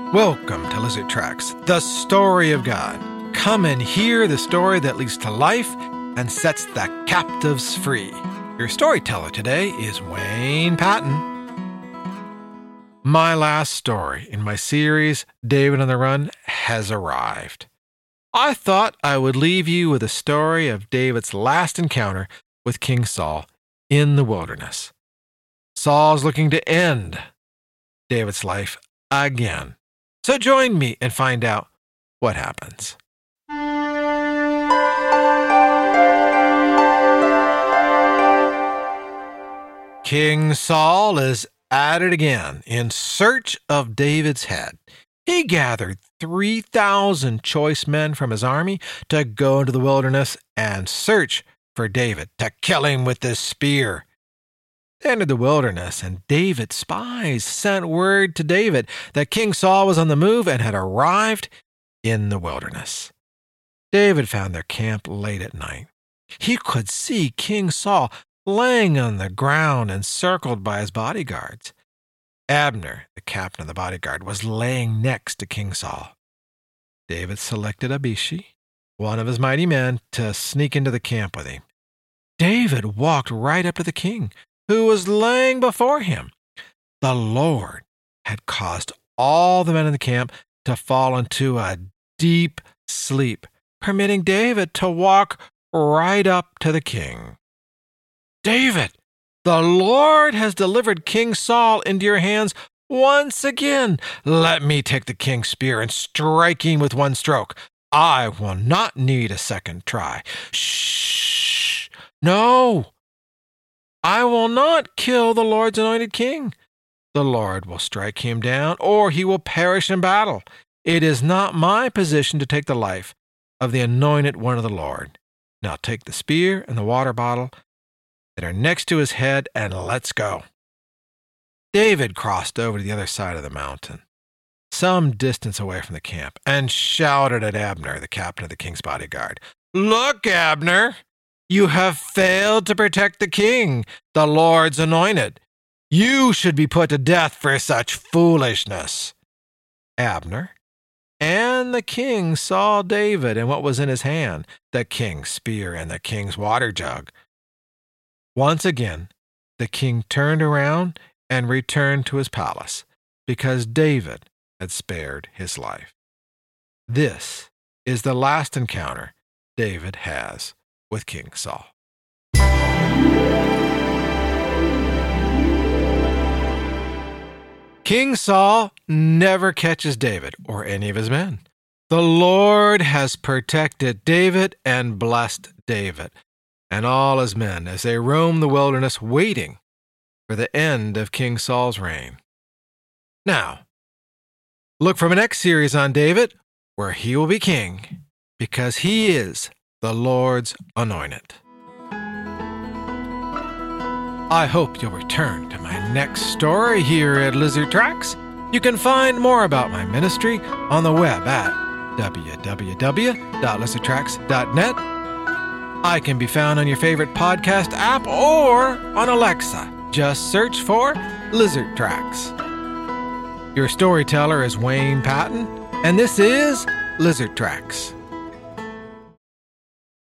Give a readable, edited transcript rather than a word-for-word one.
Welcome to Lizard Tracks, the story of God. Come and hear the story that leads to life and sets the captives free. Your storyteller today is Wayne Patton. My last story in my series, David on the Run, has arrived. I thought I would leave you with a story of David's last encounter with King Saul in the wilderness. Saul's looking to end David's life again. So join me and find out what happens. King Saul is at it again in search of David's head. He gathered 3,000 choice men from his army to go into the wilderness and search for David, to kill him with his spear. They entered the wilderness, and David's spies sent word to David that King Saul was on the move and had arrived in the wilderness. David found their camp late at night. He could see King Saul laying on the ground encircled by his bodyguards. Abner, the captain of the bodyguard, was laying next to King Saul. David selected Abishai, one of his mighty men, to sneak into the camp with him. David walked right up to the king, who was laying before him. The Lord had caused all the men in the camp to fall into a deep sleep, permitting David to walk right up to the king. David, the Lord has delivered King Saul into your hands once again. Let me take the king's spear and strike him with one stroke. I will not need a second try. Shh! No! I will not kill the Lord's anointed king. The Lord will strike him down, or he will perish in battle. It is not my position to take the life of the anointed one of the Lord. Now take the spear and the water bottle that are next to his head, and let's go. David crossed over to the other side of the mountain, some distance away from the camp, and shouted at Abner, the captain of the king's bodyguard. Look, Abner! You have failed to protect the king, the Lord's anointed. You should be put to death for such foolishness. Abner and the king saw David and what was in his hand, the king's spear and the king's water jug. Once again, the king turned around and returned to his palace because David had spared his life. This is the last encounter David has with King Saul. King Saul never catches David or any of his men. The Lord has protected David and blessed David and all his men as they roam the wilderness waiting for the end of King Saul's reign. Now, look for my next series on David, where he will be king because he is the Lord's anointed. I hope you'll return to my next story here at Lizard Tracks. You can find more about my ministry on the web at www.lizardtracks.net. I can be found on your favorite podcast app or on Alexa. Just search for Lizard Tracks. Your storyteller is Wayne Patton, and this is Lizard Tracks.